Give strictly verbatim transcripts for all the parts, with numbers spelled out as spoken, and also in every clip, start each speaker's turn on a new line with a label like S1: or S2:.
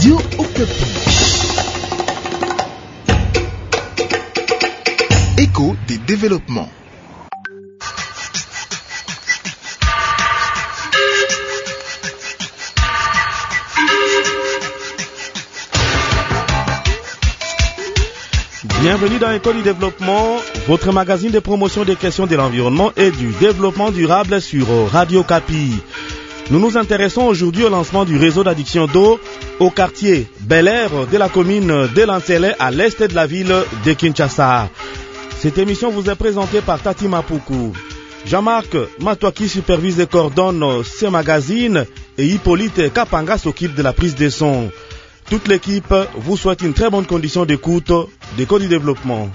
S1: Radio Okapi. Écho des développements.
S2: Bienvenue dans École du développement, votre magazine de promotion des questions de l'environnement et du développement durable sur Radio Okapi. Nous nous intéressons aujourd'hui au lancement du réseau d'adduction d'eau au quartier Bel Air de la commune de Lantélé à l'est de la ville de Kinshasa. Cette émission vous est présentée par Tati Mapuku. Jean-Marc Matouaki supervise et coordonne ce magazine et Hippolyte Kapanga s'occupe de la prise de son. Toute l'équipe vous souhaite une très bonne condition d'écoute d'École du développement.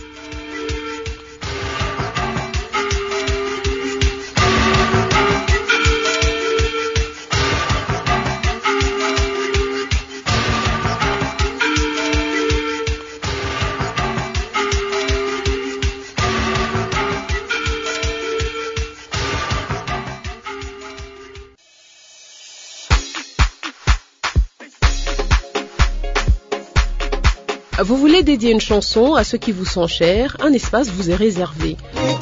S3: Vous voulez dédier une chanson à ceux qui vous sont chers, un espace vous est réservé.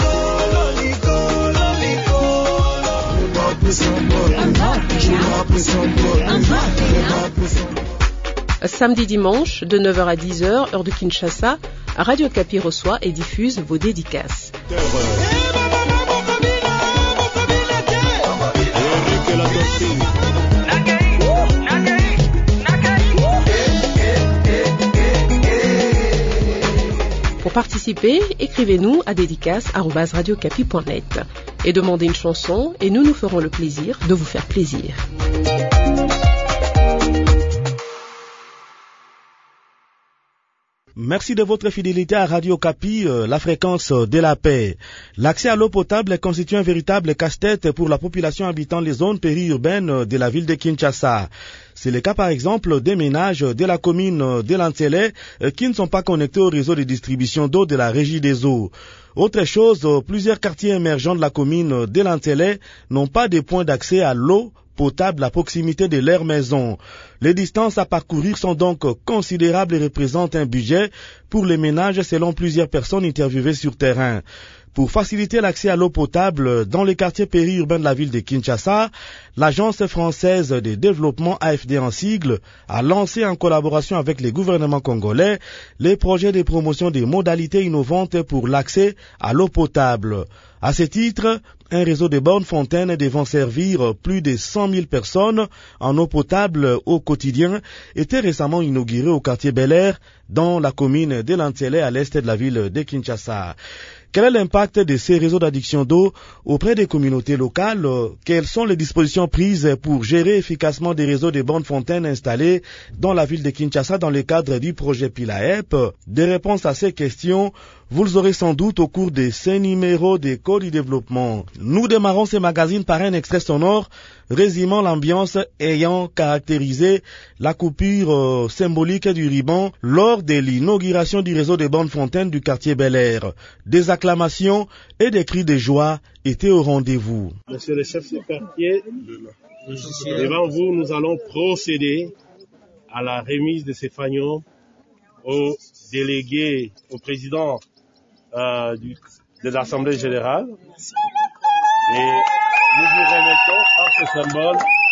S3: Samedi dimanche, de neuf heures à dix heures, heure de Kinshasa, Radio Okapi reçoit et diffuse vos dédicaces. Pour participer, écrivez-nous à dédicace arobase radio okapi point net et demandez une chanson et nous nous ferons le plaisir de vous faire plaisir.
S2: Merci de votre fidélité à Radio Okapi, euh, la fréquence de la paix. L'accès à l'eau potable constitue un véritable casse-tête pour la population habitant les zones périurbaines de la ville de Kinshasa. C'est le cas par exemple des ménages de la commune de Lantélé euh, qui ne sont pas connectés au réseau de distribution d'eau de la Régie des eaux. Autre chose, euh, plusieurs quartiers émergents de la commune de Lantélé n'ont pas de points d'accès à l'eau potable à proximité de leur maison. Les distances à parcourir sont donc considérables et représentent un budget pour les ménages selon plusieurs personnes interviewées sur terrain. Pour faciliter l'accès à l'eau potable dans les quartiers périurbains de la ville de Kinshasa, l'Agence française de développement A F D en sigle a lancé en collaboration avec les gouvernements congolais les projets de promotion des modalités innovantes pour l'accès à l'eau potable. À ce titre, un réseau de bornes fontaines devant servir plus de cent mille personnes en eau potable au quotidien était récemment inauguré au quartier Bel Air dans la commune de Lantélé à l'est de la ville de Kinshasa. Quel est l'impact de ces réseaux d'adduction d'eau auprès des communautés locales? Quelles sont les dispositions prises pour gérer efficacement des réseaux de bornes fontaines installés dans la ville de Kinshasa dans le cadre du projet PILAEP? Des réponses à ces questions, vous les aurez sans doute au cours de ces numéros d'École du développement. Nous démarrons ce magazine par un extrait sonore résumant l'ambiance ayant caractérisé la coupure euh, symbolique du ruban lors de l'inauguration du réseau des bornes fontaines du quartier Bel Air. Des acclamations et des cris de joie étaient au rendez-vous.
S4: Monsieur le chef de quartier, devant vous, nous allons procéder à la remise de ces fanions au délégué, au président euh, du, de l'Assemblée générale. Et nous vous remettons par ce symbole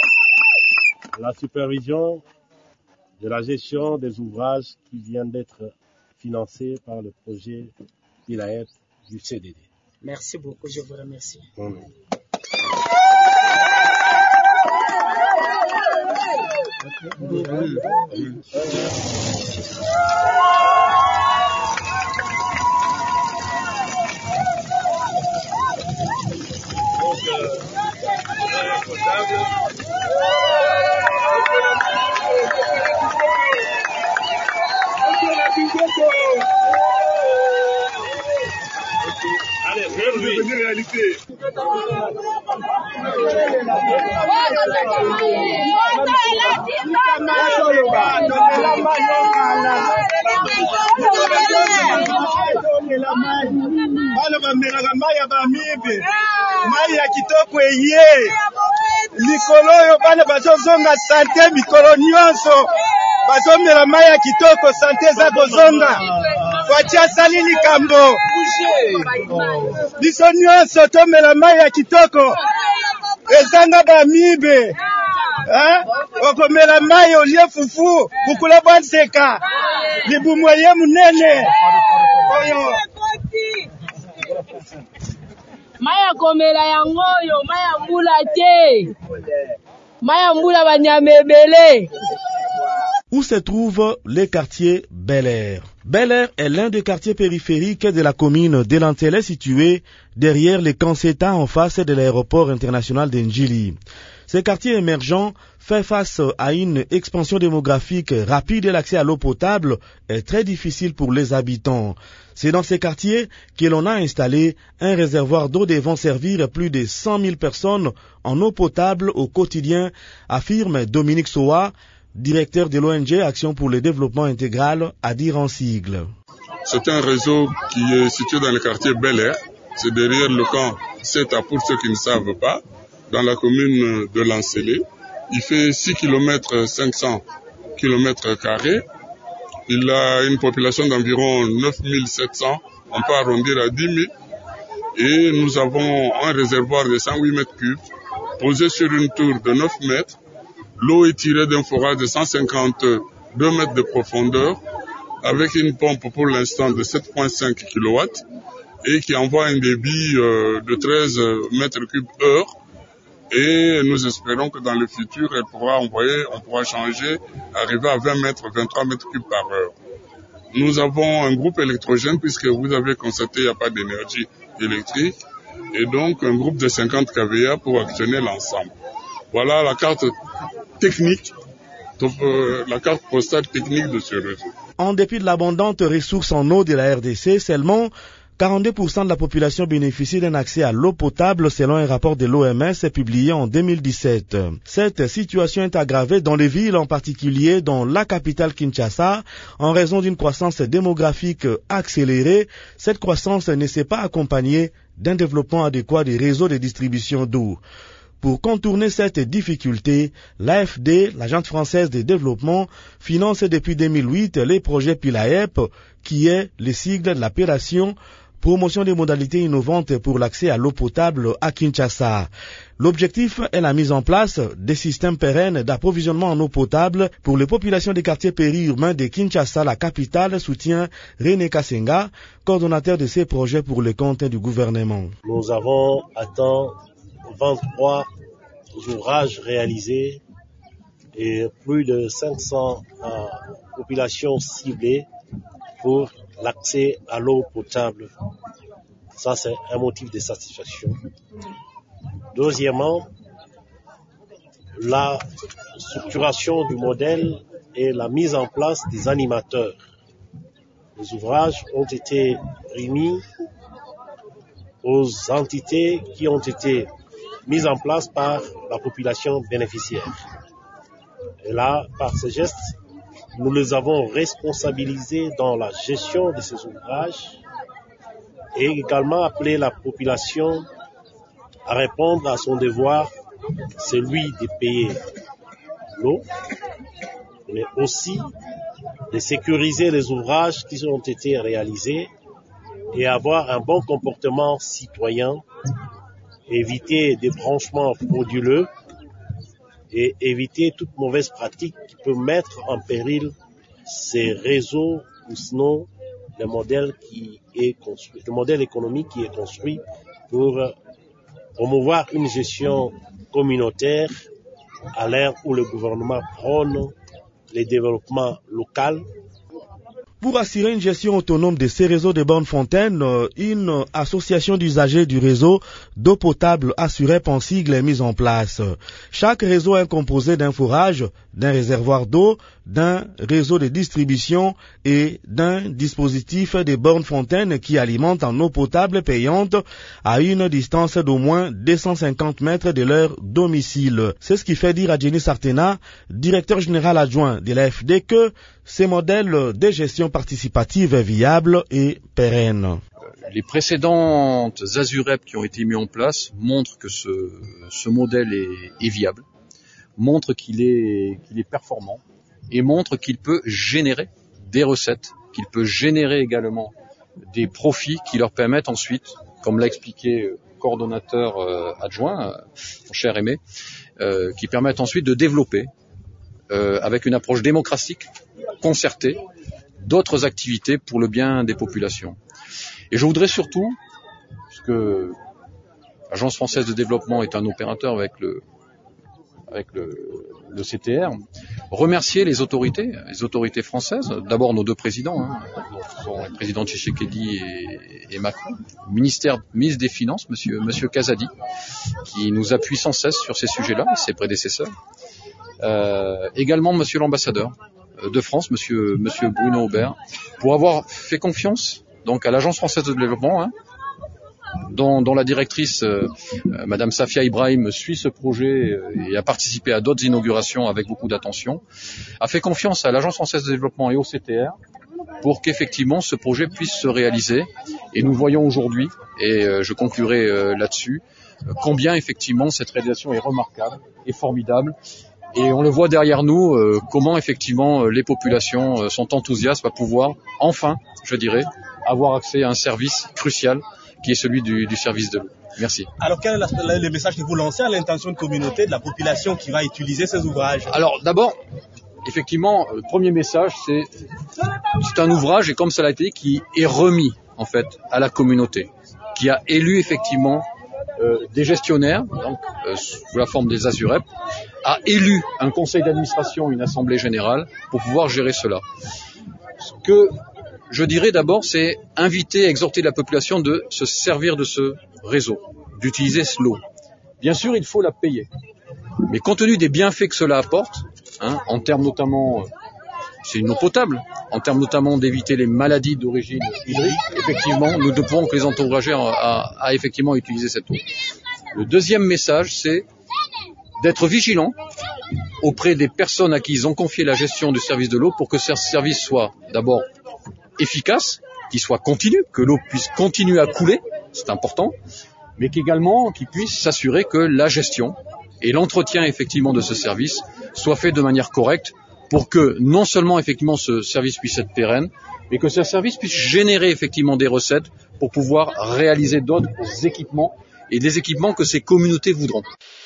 S4: la supervision de la gestion des ouvrages qui viennent d'être financés par le projet PILAEP du C D D.
S5: Merci beaucoup, je vous remercie.
S4: Mmh. Allez, bienvenue. Réalité.
S6: Bana bamelaka mai ya bamibe mai ya kitoko eye likolo oyo bana bazozonga sante mikolo nyonso bazomela mai ya kitoko sante za kozonga watia sali likambo biso nyonso tomela mai ya kitoko ezanga bamibe okomela mai olie fufu bukula bwanseka libumweye munene oyo
S7: maya komela yango oyo maya mbula te maya mbula banyamebele.
S2: Où se trouve le quartier Bel Air? Bel Air est l'un des quartiers périphériques de la commune d'Elantele situé derrière les Kanseta en face de l'aéroport international d'Ndjili. Ce quartier émergent fait face à une expansion démographique rapide et l'accès à l'eau potable est très difficile pour les habitants. C'est dans ces quartiers que l'on a installé un réservoir d'eau devant servir plus de cent mille personnes en eau potable au quotidien, affirme Dominique Soa, directeur de l'O N G Action pour le développement intégral, à dire en sigle.
S8: C'est un réseau qui est situé dans le quartier Bel Air. C'est derrière le camp Seta pour ceux qui ne savent pas, dans la commune de Lancélé. Il fait six kilomètres cinq cents kilomètres carrés. Il a une population d'environ neuf mille sept cents, on peut arrondir à dix mille. Et nous avons un réservoir de cent huit mètres cubes posé sur une tour de neuf mètres. L'eau est tirée d'un forage de cent cinquante-deux mètres de profondeur avec une pompe pour l'instant de sept virgule cinq kilowatts et qui envoie un débit de treize mètres cubes heure. Et nous espérons que dans le futur, elle pourra envoyer, on pourra changer, arriver à vingt mètres, vingt-trois mètres cubes par heure. Nous avons un groupe électrogène puisque vous avez constaté qu'il n'y a pas d'énergie électrique et donc un groupe de cinquante K V A pour actionner l'ensemble. Voilà la carte technique, la carte postale technique de ce réseau.
S2: En dépit de l'abondante ressource en eau de la R D C, seulement quarante-deux pour cent de la population bénéficie d'un accès à l'eau potable selon un rapport de l'O M S publié en deux mille dix-sept. Cette situation est aggravée dans les villes, en particulier dans la capitale Kinshasa, en raison d'une croissance démographique accélérée. Cette croissance ne s'est pas accompagnée d'un développement adéquat des réseaux de distribution d'eau. Pour contourner cette difficulté, l'A F D, l'Agence française de développement, finance depuis deux mille huit les projets PILAEP, qui est le sigle de l'appellation Promotion des modalités innovantes pour l'accès à l'eau potable à Kinshasa. L'objectif est la mise en place des systèmes pérennes d'approvisionnement en eau potable pour les populations des quartiers périurbains de Kinshasa, la capitale, soutient René Kassenga, coordonnateur de ces projets pour le compte du gouvernement.
S4: Nous avons atteint vingt-trois ouvrages réalisés et plus de cinq cents euh, populations ciblées pour l'accès à l'eau potable. Ça, c'est un motif de satisfaction. Deuxièmement, la structuration du modèle et la mise en place des animateurs. Les ouvrages ont été remis aux entités qui ont été mises en place par la population bénéficiaire. Et là, par ce geste, nous les avons responsabilisés dans la gestion de ces ouvrages et également appelé la population à répondre à son devoir, celui de payer l'eau, mais aussi de sécuriser les ouvrages qui ont été réalisés et avoir un bon comportement citoyen, éviter des branchements frauduleux et éviter toute mauvaise pratique qui peut mettre en péril ces réseaux ou sinon le modèle qui est construit, le modèle économique qui est construit pour promouvoir une gestion communautaire à l'ère où le gouvernement prône le développement local.
S2: Pour assurer une gestion autonome de ces réseaux de bornes fontaines, une association d'usagers du réseau d'eau potable assurée en sigle est mise en place. Chaque réseau est composé d'un forage, d'un réservoir d'eau, d'un réseau de distribution et d'un dispositif de bornes fontaines qui alimentent en eau potable payante à une distance d'au moins deux cent cinquante mètres de leur domicile. C'est ce qui fait dire à Jenny Sartena, directeur général adjoint de l'A F D, que ces modèles de gestion participative est viable et pérenne.
S9: Les précédentes Azurep qui ont été mis en place montrent que ce, ce modèle est, est viable, montrent qu'il est, qu'il est performant et montre qu'il peut générer des recettes, qu'il peut générer également des profits qui leur permettent ensuite, comme l'a expliqué le coordonnateur euh, adjoint, euh, mon cher Aimé, euh, qui permettent ensuite de développer, euh, avec une approche démocratique, concertée, d'autres activités pour le bien des populations. Et je voudrais surtout, puisque l'Agence française de développement est un opérateur avec le avec le, le C T R, remercier les autorités, les autorités françaises, d'abord nos deux présidents, hein, qui sont le président Tshisekedi et, et Macron, le ministère, ministre des Finances, monsieur, monsieur Kazadi, qui nous appuie sans cesse sur ces sujets-là, ses prédécesseurs. Euh, également monsieur l'ambassadeur de France, monsieur, monsieur Bruno Aubert, pour avoir fait confiance donc à l'Agence française de développement, hein, dont, dont la directrice, euh, Madame Safia Ibrahim, suit ce projet euh, et a participé à d'autres inaugurations avec beaucoup d'attention, a fait confiance à l'Agence française de développement et au C T R pour qu'effectivement ce projet puisse se réaliser. Et nous voyons aujourd'hui, et euh, je conclurai euh, là-dessus, euh, combien effectivement cette réalisation est remarquable et formidable. Et on le voit derrière nous, euh, comment effectivement euh, les populations euh, sont enthousiastes à pouvoir, enfin, je dirais, avoir accès à un service crucial qui est celui du, du service de l'eau. Merci.
S6: Alors quel est la, le message que vous lancez à l'intention de communauté, de la population qui va utiliser ces ouvrages?
S9: Alors d'abord, effectivement, le premier message, c'est c'est un ouvrage, et comme ça l'a été, qui est remis en fait à la communauté, qui a élu effectivement euh, des gestionnaires, donc euh, sous la forme des ASUREP, a élu un conseil d'administration, une assemblée générale, pour pouvoir gérer cela. Ce que je dirais d'abord, c'est inviter, exhorter la population de se servir de ce réseau, d'utiliser l'eau. Bien sûr, il faut la payer. Mais compte tenu des bienfaits que cela apporte, hein, en termes notamment, c'est une eau potable, en termes notamment d'éviter les maladies d'origine hydrique, effectivement, nous ne pouvons que les encourager à, à, à effectivement utiliser cette eau. Le deuxième message, c'est d'être vigilant auprès des personnes à qui ils ont confié la gestion du service de l'eau pour que ce service soit d'abord efficace, qu'il soit continu, que l'eau puisse continuer à couler, c'est important, mais qu'également qu'il puisse s'assurer que la gestion et l'entretien effectivement de ce service soient faits de manière correcte pour que non seulement effectivement ce service puisse être pérenne, mais que ce service puisse générer effectivement des recettes pour pouvoir réaliser d'autres équipements et des équipements que ces communautés voudront.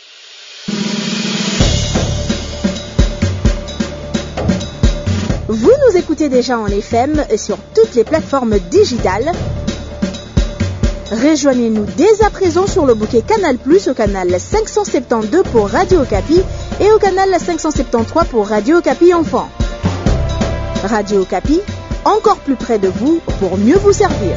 S10: Vous nous écoutez déjà en F M sur toutes les plateformes digitales. Rejoignez-nous dès à présent sur le bouquet Canal plus, au canal cinq cent soixante-douze pour Radio Okapi et au canal cinq cent soixante-treize pour Radio Okapi Enfant. Radio Okapi, encore plus près de vous pour mieux vous servir.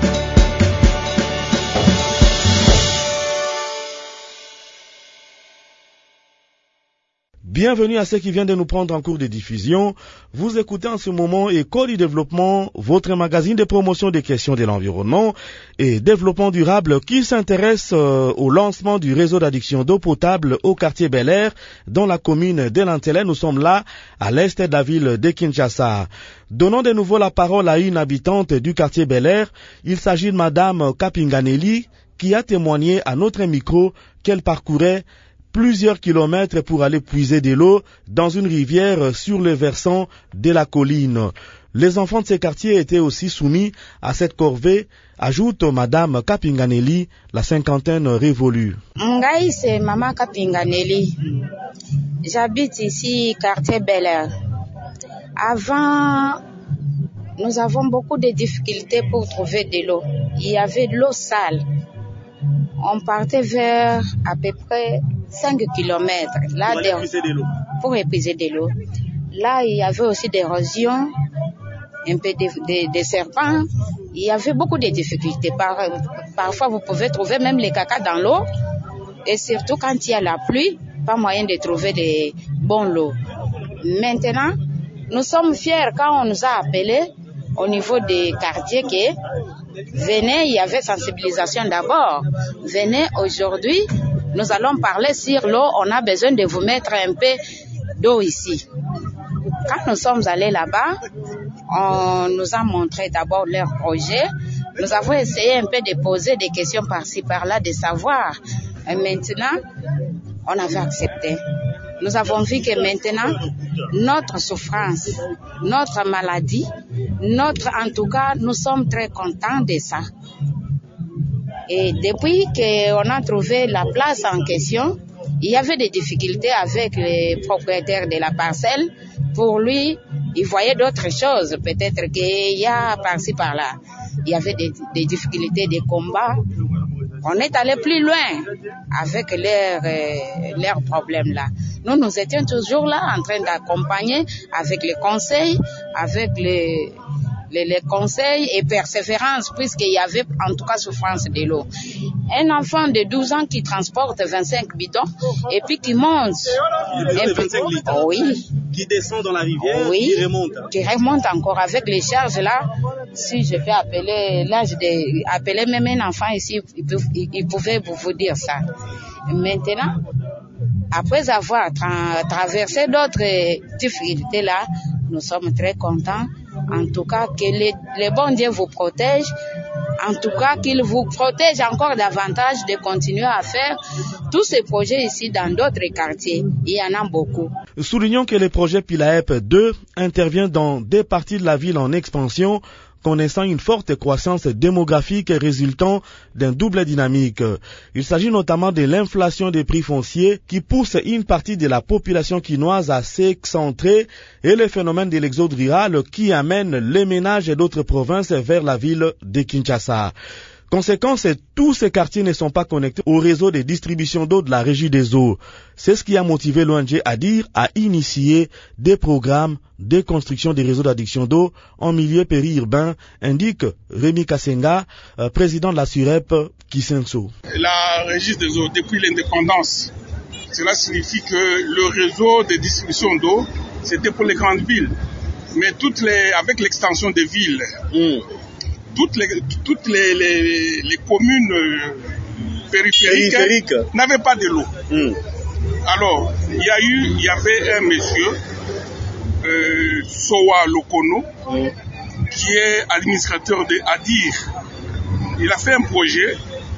S2: Bienvenue à ceux qui viennent de nous prendre en cours de diffusion. Vous écoutez en ce moment École du développement, votre magazine de promotion des questions de l'environnement et développement durable qui s'intéresse euh, au lancement du réseau d'adduction d'eau potable au quartier Bel Air dans la commune de Lantélé. Nous sommes là à l'est de la ville de Kinshasa. Donnons de nouveau la parole à une habitante du quartier Bel Air. Il s'agit de Madame Kapinganeli qui a témoigné à notre micro qu'elle parcourait plusieurs kilomètres pour aller puiser de l'eau dans une rivière sur le versant de la colline. Les enfants de ces quartiers étaient aussi soumis à cette corvée, ajoute Madame Kapinganeli, la cinquantaine révolue.
S5: Ngai, c'est Maman Kapinganeli. J'habite ici, quartier Bel Air. Avant, nous avons beaucoup de difficultés pour trouver de l'eau. Il y avait de l'eau sale. On partait vers à peu près cinq kilomètres. Là,
S6: pour épuiser de l'eau.
S5: Pour épuiser de l'eau. Là, il y avait aussi des érosions, un peu de, de, de serpents. Il y avait beaucoup de difficultés. Par, parfois, vous pouvez trouver même les caca dans l'eau. Et surtout quand il y a la pluie, pas moyen de trouver de bons lots. Maintenant, nous sommes fiers quand on nous a appelés au niveau des quartiers que venez, il y avait sensibilisation d'abord. Venez aujourd'hui, nous allons parler sur l'eau. On a besoin de vous mettre un peu d'eau ici. Quand nous sommes allés là-bas, on nous a montré d'abord leur projet. Nous avons essayé un peu de poser des questions par-ci, par-là, de savoir. Et maintenant, on avait accepté. nous avons vu que maintenant, notre souffrance, notre maladie, notre, en tout cas, nous sommes très contents de ça. Et depuis qu'on a trouvé la place en question, il y avait des difficultés avec les propriétaires de la parcelle. Pour lui, il voyait d'autres choses. Peut-être qu'il y a par-ci, par-là. Il y avait des, des difficultés, des combats. On est allé plus loin avec leurs euh, leurs problèmes-là. Nous, nous étions toujours là en train d'accompagner avec les conseils, avec les, les, les conseils et persévérance, puisqu'il y avait en tout cas souffrance de l'eau. Un enfant de douze ans qui transporte vingt-cinq bidons et puis qui monte.
S2: vingt-cinq litres.
S5: Oui.
S2: Qui descend dans la rivière,
S5: oui,
S2: qui remonte.
S5: Qui remonte encore avec les charges là. Si je peux appeler l'âge de, appeler même un enfant ici, il, peut, il, il pouvait vous dire ça. Maintenant, après avoir tra- traversé d'autres difficultés là, nous sommes très contents. En tout cas, que les, les bons dieux vous protègent. En tout cas, qu'il vous protège encore davantage de continuer à faire tous ces projets ici dans d'autres quartiers. Il y en a beaucoup.
S2: Soulignons que le projet Pilaep deux intervient dans des parties de la ville en expansion, connaissant une forte croissance démographique résultant d'un double dynamique. Il s'agit notamment de l'inflation des prix fonciers qui pousse une partie de la population quinoise à s'excentrer et le phénomène de l'exode rural qui amène les ménages d'autres provinces vers la ville de Kinshasa. Conséquence, tous ces quartiers ne sont pas connectés au réseau de distribution d'eau de la Régie des eaux. C'est ce qui a motivé l'O N G Adir à initier des programmes de construction des réseaux d'adduction d'eau en milieu périurbain, indique Rémi Kassenga, euh, président de la SUREP Kisenso.
S11: La Régie des eaux, depuis l'indépendance, cela signifie que le réseau de distribution d'eau, c'était pour les grandes villes. Mais toutes les, avec l'extension des villes, mmh. toutes, les, toutes les, les, les communes périphériques, périphériques. n'avaient pas de l'eau. Mmh. Alors, il y a eu, il y avait un monsieur, euh, Sowa Lokono, mmh. qui est administrateur de Adir. Il a fait un projet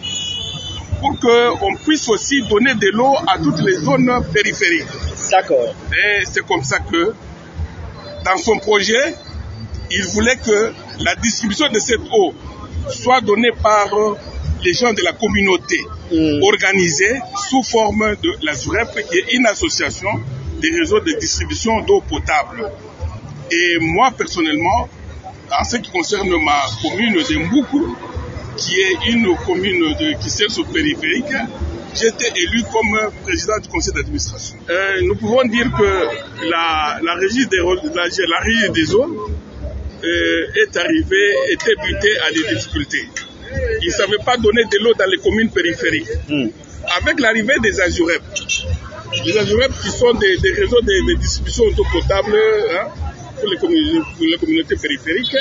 S11: pour qu'on puisse aussi donner de l'eau à toutes les zones périphériques. D'accord. Et c'est comme ça que, dans son projet, il voulait que la distribution de cette eau soit donnée par les gens de la communauté, mmh. organisée sous forme de la SUREP, qui est une association des réseaux de distribution d'eau potable. Et moi, personnellement, en ce qui concerne ma commune de Mboukou, qui est une commune de, qui sert sur périphérique, j'ai été élu comme président du conseil d'administration. Euh, nous pouvons dire que la, la, régie, des, la, la régie des eaux euh, est arrivée, était butée à des difficultés. Ils ne savaient pas donner de l'eau dans les communes périphériques. Mmh. Avec l'arrivée des Azurep, les Azurep qui sont des, des réseaux de, de distribution d'eau potable, hein, pour les, commun- pour les communautés périphériques.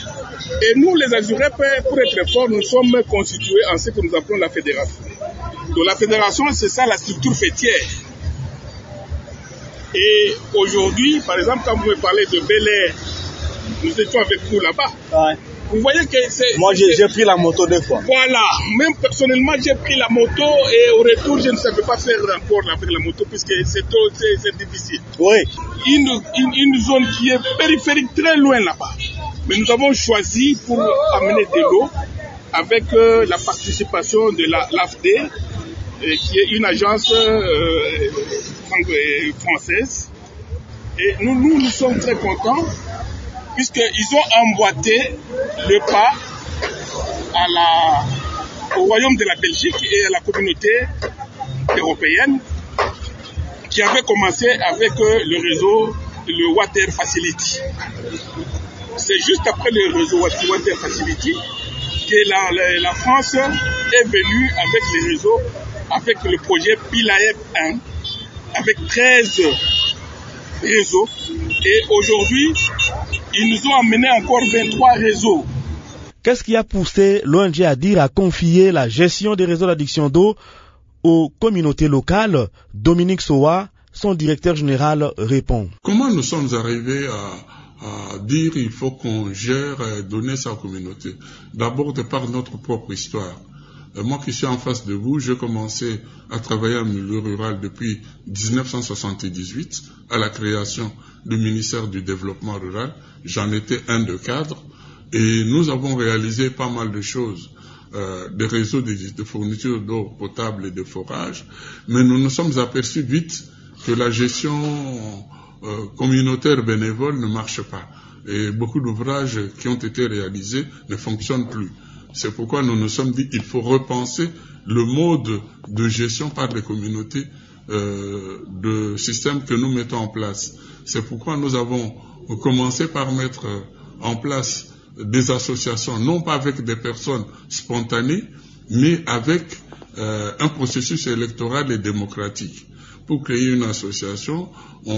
S11: Et nous, les Azurep, pour être forts, nous sommes constitués en ce que nous appelons la fédération. Donc la fédération, c'est ça la structure fêtière. Et aujourd'hui, par exemple, quand vous me parlez de Bel Air, nous étions avec vous là-bas. Ouais. Vous voyez que c'est...
S2: Moi, j'ai, j'ai pris la moto deux fois.
S11: Voilà. Même personnellement, j'ai pris la moto et au retour, je ne savais pas faire encore avec la moto puisque c'est, c'est, c'est difficile. Oui. Une, une, une zone qui est périphérique, très loin là-bas. Mais nous avons choisi pour amener de l'eau avec euh, la participation de la, l'A F D, euh, qui est une agence euh, française. Et nous, nous, nous sommes très contents puisqu'ils ont emboîté le pas à la, au royaume de la Belgique et à la communauté européenne qui avait commencé avec le réseau, le Water Facility. C'est juste après le réseau Water Facility que la, la, la France est venue avec les réseaux, avec le projet Pilaep un, avec treize réseaux. Et aujourd'hui, ils nous ont amené encore vingt-trois réseaux.
S2: Qu'est-ce qui a poussé l'O N G Adir à confier la gestion des réseaux d'adduction d'eau aux communautés locales? Dominique Sowa, son directeur général, répond.
S8: Comment nous sommes arrivés à, à dire qu'il faut qu'on gère et donner ça aux communautés? D'abord de par notre propre histoire. Euh, moi qui suis en face de vous, j'ai commencé à travailler en milieu rural depuis dix-neuf cent soixante-dix-huit à la création du ministère du développement rural. J'en étais un de cadre et nous avons réalisé pas mal de choses. Euh, des réseaux de, de fourniture d'eau potable et de forage, mais nous nous sommes aperçus vite que la gestion euh, communautaire bénévole ne marche pas. Et beaucoup d'ouvrages qui ont été réalisés ne fonctionnent plus. C'est pourquoi nous nous sommes dit qu'il faut repenser le mode de gestion par les communautés euh, de système que nous mettons en place. C'est pourquoi nous avons commencé par mettre en place des associations, non pas avec des personnes spontanées, mais avec euh, un processus électoral et démocratique. Pour créer une association,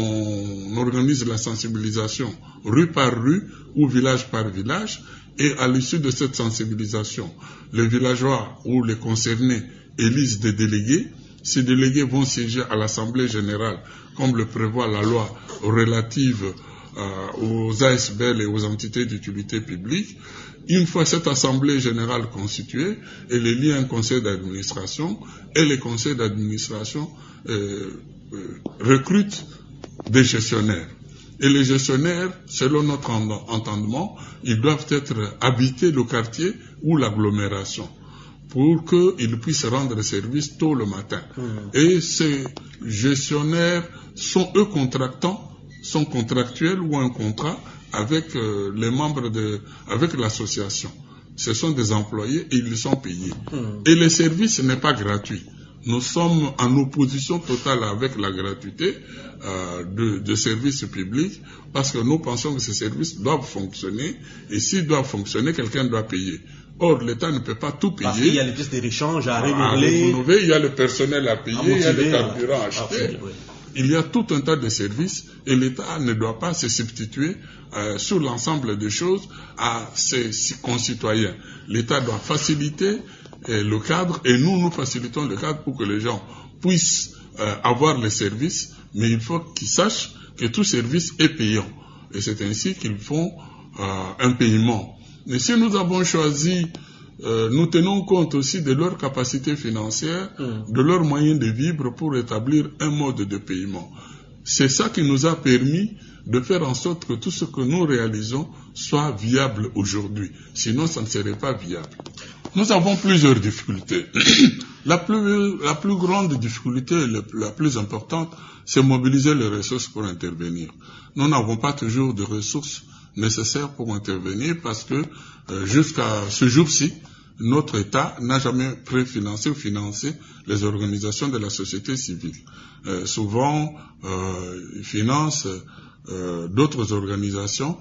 S8: on organise la sensibilisation rue par rue ou village par village, et à l'issue de cette sensibilisation, les villageois ou les concernés élisent des délégués. Ces délégués vont siéger à l'Assemblée générale, comme le prévoit la loi relative Euh, aux A S B L et aux entités d'utilité publique. Une fois cette assemblée générale constituée, elle élit un conseil d'administration et les conseils d'administration euh, euh, recrutent des gestionnaires. Et les gestionnaires, selon notre entendement, ils doivent être habités le quartier ou l'agglomération pour qu'ils puissent rendre service tôt le matin. Mmh. Et ces gestionnaires sont eux contractants, sont contractuels ou un contrat avec euh, les membres de, avec l'association. Ce sont des employés et ils sont payés. Mmh. Et le service n'est pas gratuit. Nous sommes en opposition totale avec la gratuité euh, de, de services publics parce que nous pensons que ces services doivent fonctionner et s'ils doivent fonctionner, quelqu'un doit payer. Or, l'État ne peut pas tout payer.
S2: Parce qu'il y a les pièces de rechange à
S8: renouveler. À renouveler, il y a le personnel à payer, à motiver, il y a le carburant à acheter. Ah, oui. Il y a tout un tas de services et l'État ne doit pas se substituer euh, sur l'ensemble des choses à ses, ses concitoyens. L'État doit faciliter euh, le cadre et nous, nous facilitons le cadre pour que les gens puissent euh, avoir les services, mais il faut qu'ils sachent que tout service est payant. Et c'est ainsi qu'ils font euh, un paiement. Mais si nous avons choisi, euh, nous tenons compte aussi de leur capacité financière, mmh. de leurs moyens de vivre pour établir un mode de paiement. C'est ça qui nous a permis de faire en sorte que tout ce que nous réalisons soit viable aujourd'hui. Sinon, ça ne serait pas viable. Nous avons plusieurs difficultés. la, plus, la plus grande difficulté, la plus importante, c'est mobiliser les ressources pour intervenir. Nous n'avons pas toujours de ressources nécessaires pour intervenir parce que euh, jusqu'à ce jour-ci, notre État n'a jamais préfinancé ou financé les organisations de la société civile. Euh, souvent, euh, il finance euh, d'autres organisations,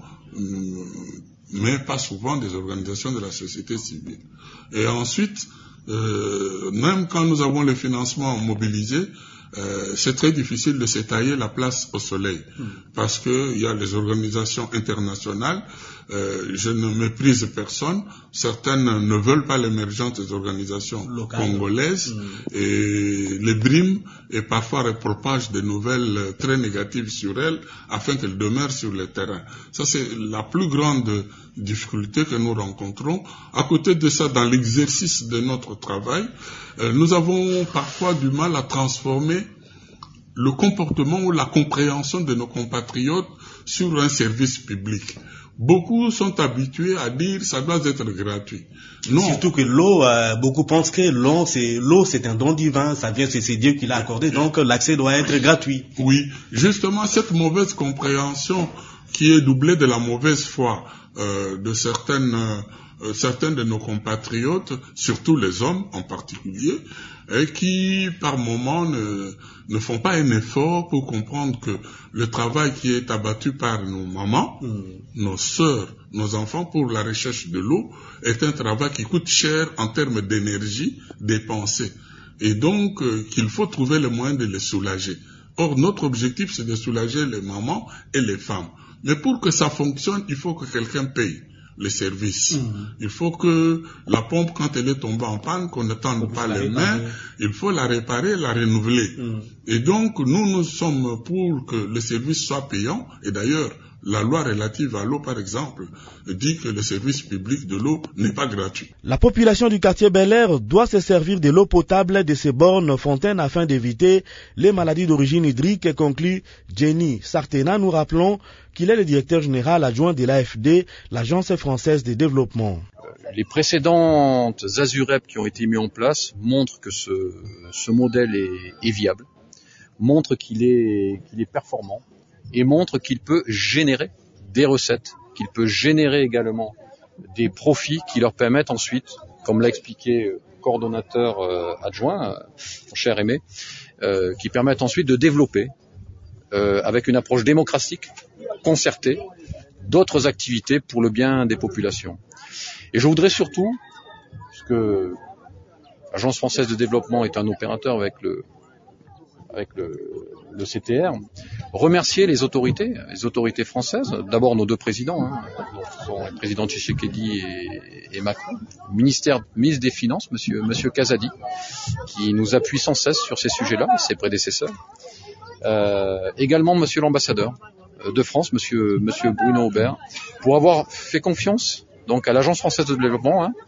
S8: mais pas souvent des organisations de la société civile. Et ensuite, euh, même quand nous avons les financements mobilisés, Euh, c'est très difficile de se tailler la place au soleil mmh. parce que il y a les organisations internationales. Euh, je ne méprise personne. Certaines ne veulent pas l'émergence des organisations Local. congolaises mmh. et les briment et parfois propagent des nouvelles très négatives sur elles afin qu'elles demeurent sur le terrain. Ça, c'est la plus grande difficulté que nous rencontrons. À côté de ça, dans l'exercice de notre travail, euh, nous avons parfois du mal à transformer le comportement ou la compréhension de nos compatriotes sur un service public. Beaucoup sont habitués à dire ça doit être gratuit. Non.
S2: Surtout que l'eau, euh, beaucoup pensent que l'eau c'est, l'eau, c'est un don divin, ça vient, c'est, c'est Dieu qui l'a accordé, donc l'accès doit être gratuit.
S8: Oui, justement, cette mauvaise compréhension qui est doublée de la mauvaise foi euh, de certaines, euh, certains de nos compatriotes, surtout les hommes en particulier, et qui, par moments, ne, ne font pas un effort pour comprendre que le travail qui est abattu par nos mamans, mmh. nos sœurs, nos enfants pour la recherche de l'eau est un travail qui coûte cher en termes d'énergie dépensée. Et donc, euh, qu'il faut trouver le moyen de les soulager. Or, notre objectif, c'est de soulager les mamans et les femmes. Mais pour que ça fonctionne, il faut que quelqu'un paye les services. Mmh. Il faut que la pompe, quand elle est tombée en panne, qu'on ne tende pas les mains, il faut la réparer, la renouveler. Mmh. Et donc, nous, nous sommes pour que le service soit payant. Et d'ailleurs, La loi relative à l'eau, par exemple, dit que le service public de l'eau n'est pas gratuit.
S2: La population du quartier Bel Air doit se servir de l'eau potable de ces bornes fontaines afin d'éviter les maladies d'origine hydrique, conclut Jenny Sartena. Nous rappelons qu'il est le directeur général adjoint de l'A F D, l'Agence française de développement.
S9: Les précédentes Azurep qui ont été mis en place montrent que ce, ce modèle est, est viable, montrent qu'il est, qu'il est performant, et montre qu'il peut générer des recettes, qu'il peut générer également des profits qui leur permettent ensuite, comme l'a expliqué le coordonnateur euh, adjoint, euh, mon cher Aimé, euh, qui permettent ensuite de développer, euh, avec une approche démocratique, concertée, d'autres activités pour le bien des populations. Et je voudrais surtout, puisque l'Agence française de développement est un opérateur avec le avec le, le C T R, remercier les autorités, les autorités françaises, d'abord nos deux présidents, hein, sont le président Tshisekedi et, et Macron, le ministère, ministre des Finances, monsieur, monsieur Kazadi, qui nous appuie sans cesse sur ces sujets-là, ses prédécesseurs, euh, également monsieur l'ambassadeur de France, monsieur, monsieur Bruno Aubert, pour avoir fait confiance donc à l'Agence française de développement, hein,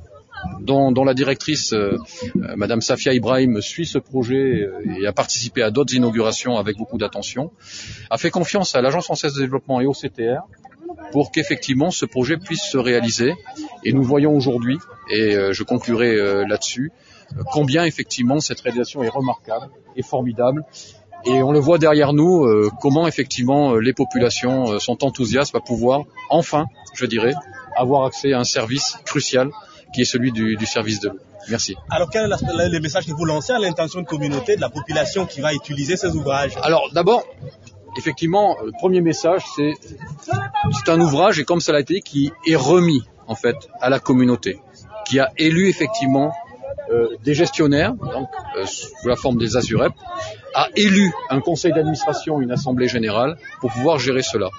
S9: Dont, dont la directrice, euh, euh, Madame Safia Ibrahim, suit ce projet euh, et a participé à d'autres inaugurations avec beaucoup d'attention, a fait confiance à l'Agence française de développement et au C T R pour qu'effectivement ce projet puisse se réaliser. Et nous voyons aujourd'hui, et euh, je conclurai euh, là-dessus, euh, combien effectivement cette réalisation est remarquable et formidable. Et on le voit derrière nous, euh, comment effectivement euh, les populations euh, sont enthousiastes à pouvoir, enfin, je dirais, avoir accès à un service crucial qui est celui du, du service de l'eau. Merci.
S6: Alors quel est le message que vous lancez à l'intention de communauté, de la population qui va utiliser ces ouvrages?
S9: Alors d'abord, effectivement, le premier message, c'est c'est un ouvrage, et comme ça l'a été, qui est remis en fait à la communauté, qui a élu effectivement euh, des gestionnaires, donc euh, sous la forme des Azurep, a élu un conseil d'administration, une assemblée générale, pour pouvoir gérer cela.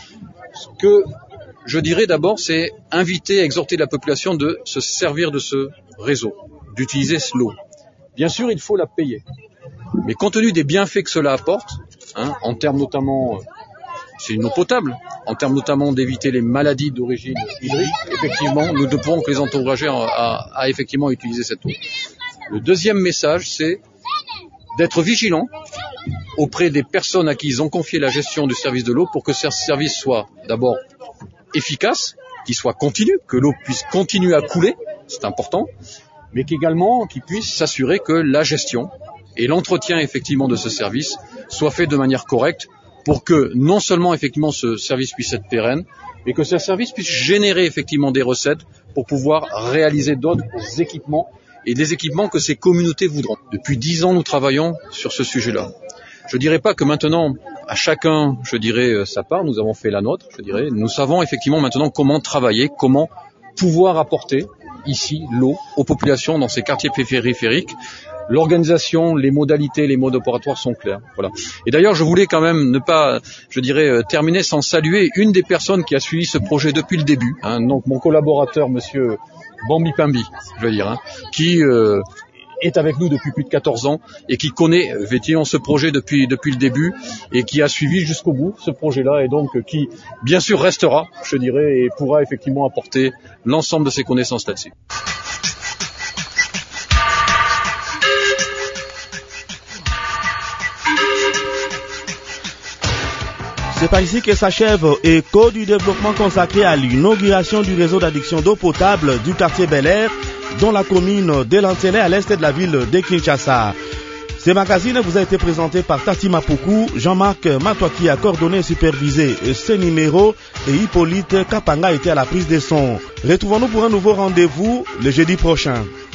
S9: Ce que je dirais d'abord, c'est inviter, exhorter la population de se servir de ce réseau, d'utiliser l'eau. Bien sûr, il faut la payer. Mais compte tenu des bienfaits que cela apporte, hein, en termes notamment, c'est une eau potable, en termes notamment d'éviter les maladies d'origine hydrique, effectivement, nous ne pouvons que les encourager à, à, à effectivement utiliser cette eau. Le deuxième message, c'est d'être vigilant auprès des personnes à qui ils ont confié la gestion du service de l'eau pour que ce service soit d'abord efficace, qu'il soit continu, que l'eau puisse continuer à couler, c'est important, mais qu'également qu'il puisse s'assurer que la gestion et l'entretien effectivement de ce service soient faits de manière correcte pour que non seulement effectivement ce service puisse être pérenne, mais que ce service puisse générer effectivement des recettes pour pouvoir réaliser d'autres équipements et des équipements que ces communautés voudront. Depuis dix ans, nous travaillons sur ce sujet-là. Je dirais pas que maintenant, à chacun, je dirais, sa part, nous avons fait la nôtre, je dirais. Nous savons effectivement maintenant comment travailler, comment pouvoir apporter ici l'eau aux populations dans ces quartiers périphériques. L'organisation, les modalités, les modes opératoires sont clairs. Voilà. Et d'ailleurs, je voulais quand même ne pas, je dirais, terminer sans saluer une des personnes qui a suivi ce projet depuis le début. Hein, donc mon collaborateur, monsieur Bambi Pambi, je veux dire, hein, qui euh, est avec nous depuis plus de quatorze ans et qui connaît effectivement ce projet depuis depuis le début et qui a suivi jusqu'au bout ce projet-là et donc qui bien sûr restera, je dirais, et pourra effectivement apporter l'ensemble de ses connaissances là-dessus.
S2: C'est par ici que s'achève Écho du développement consacré à l'inauguration du réseau d'adduction d'eau potable du quartier Bel Air, dont la commune d'Elantsele à l'est de la ville de Kinshasa. Ce magazine vous a été présenté par Tati Mapuku, Jean-Marc Matouaki a coordonné et supervisé ce numéro et Hippolyte Kapanga était à la prise de son. Retrouvons-nous pour un nouveau rendez-vous le jeudi prochain.